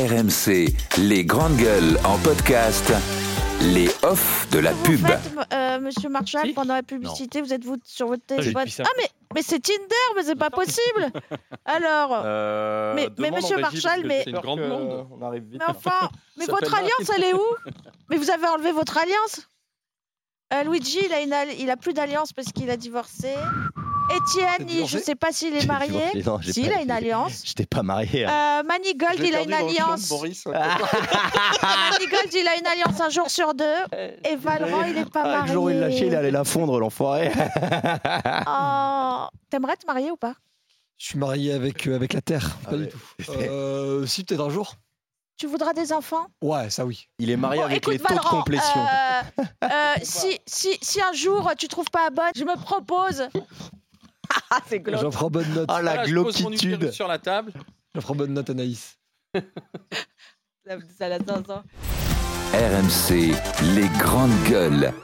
RMC, les grandes gueules en podcast, les off de la pub. Vous faites, Monsieur Marchal, pendant la publicité, vous êtes sur votre téléphone. Mais c'est Tinder, mais c'est pas possible. Alors, mais Monsieur Marchal, mais c'est une grande blonde. On arrive vite. mais enfin, mais votre alliance, elle est où? Mais vous avez enlevé votre alliance. Luigi, il a plus d'alliance parce qu'il a divorcé. Étienne, je sais pas s'il est marié. Non, Si, il a une alliance. Je t'ai pas marié. Manigold, il a une alliance. Manigold, il a une alliance un jour sur deux. Et Valran, il est pas marié. Le jour où il l'a lâché, il allait la fondre, l'enfoiré. Oh. T'aimerais te marier ou pas? Je suis marié avec la Terre, pas du tout. Si, peut-être un jour. Tu voudras des enfants? Ouais, ça oui. Il est marié avec écoute, les taux de Valran, complétion. si un jour tu trouves pas la bonne, je me propose. C'est glauque. J'en prends bonne note. Oh la Je pose mon glopitude. numéro sur la table. J'en prends bonne note, Anaïs. Ça la 500. RMC, les grandes gueules.